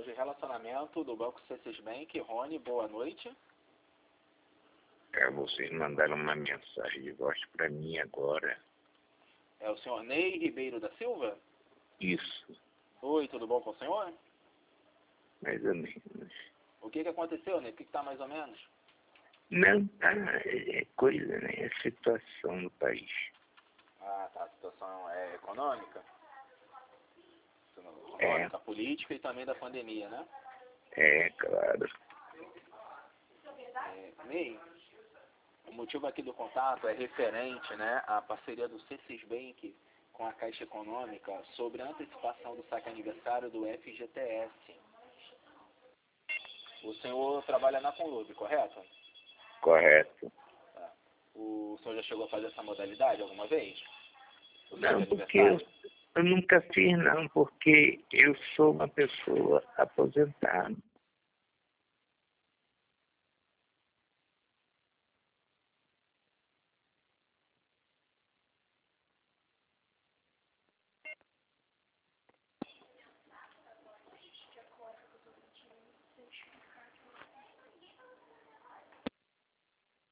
de relacionamento do Banco C6 Bank. Rony, boa noite. Vocês mandaram uma mensagem de voz para mim agora. É o senhor Ney Ribeiro da Silva? Isso, Oi, tudo bom com o senhor? mais ou menos. O que aconteceu, Ney? O que está mais ou menos? Não, tá, é coisa, né? É situação do país. Ah, tá. A situação é econômica? É. Política e também da pandemia, né? É, claro. Ney, o motivo aqui do contato é referente, né, à parceria do C6 Bank com a Caixa Econômica sobre a antecipação do saque aniversário do FGTS. O senhor trabalha na Conlube, correto? Correto. Tá. O senhor já chegou a fazer essa modalidade alguma vez? Não, porque eu nunca fiz, não, porque eu sou uma pessoa aposentada.